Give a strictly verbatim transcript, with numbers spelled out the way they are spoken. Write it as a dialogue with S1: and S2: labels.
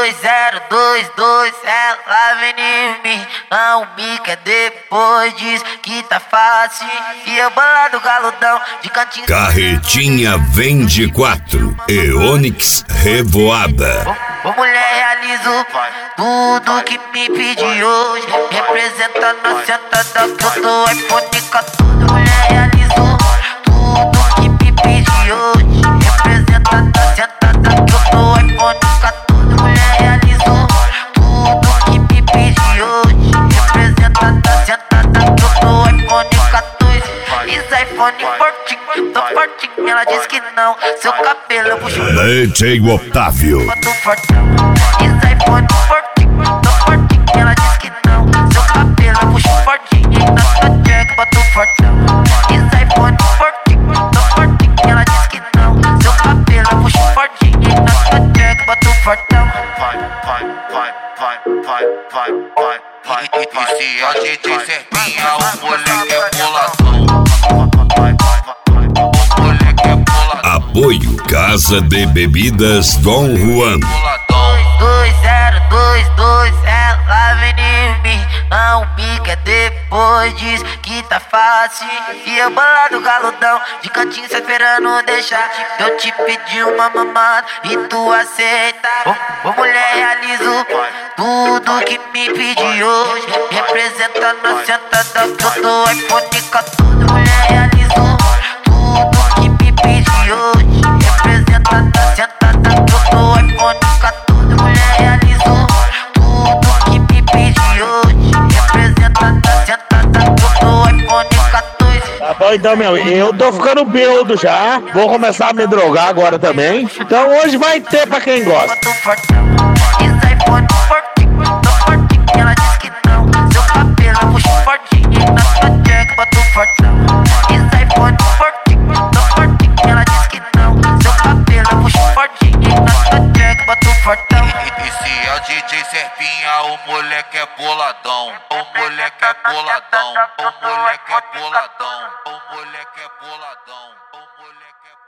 S1: dois zero dois dois, ela vem em mim. Não me quer depois diz que tá fácil. E eu bolado galudão de cantinho.
S2: Carretinha vende quatro e Onix Revoada.
S1: Ô, ô mulher, realizo tudo que me pedi hoje. Representando a sentada que eu tô iPhone quatorze. Mulher, realizo tudo que me pedi hoje. Representando a sentada que eu tô iPhone quatorze. Mulher, realizo tudo que me pedi hoje. Representando a sentada que eu tô iPhone quatorze. Is iPhone fortinho, tô fortinho. Ela diz que não, seu cabelo eu puxo.
S2: D J Otávio.
S1: Tô fortão. Is iPhone fortinho, tô fortinho. Ela diz que não, seu cabelo eu puxo fortinho. E na sua jack boto fortão. Is iPhone fortinho, tô fortinho. Ela diz que não, seu cabelo eu puxo fortinho. E na sua jack boto fortão.
S3: Vai, vai, vai, vai, vai, vai, vai. E, e, e se a D J Serpinha, o moleque é boladão. O moleque é boladão.
S2: Apoio Casa de Bebidas Dom Juan.
S1: dois zero dois dois, ela vem em mim. Não me quer depois diz que tá fácil. E eu bolado galudão de cantinho só esperando deixar. Eu te pedi uma mamada e tu aceita. Ô, ô mulher, realizo tudo que me pedi hoje. Representando a sentada que eu tô iPhone quatorze. Mulher, realizo tudo que me pedi hoje. Representando a sentada que eu tô iPhone quatorze. Mulher, realizo tudo que me pedi hoje. Representando a sentada que eu tô iPhone quatorze.
S4: Tá bom então, meu, eu tô ficando bêbado já. Vou começar a me drogar agora também. Então hoje vai ter pra quem gosta.
S1: Boto fortão. Is iPhone fortinho, tô fortinho. Ela diz que não, seu cabelo eu puxo fortinho. E na sua jack boto fortão. Is iPhone fortinho, tô fortinho. Ela diz que não, seu cabelo eu puxo fortinho. E na sua jack boto fortão.
S3: E, e se a D J Serpinha, o moleque é boladão. O moleque é boladão. O moleque é boladão. O moleque é boladão. O moleque é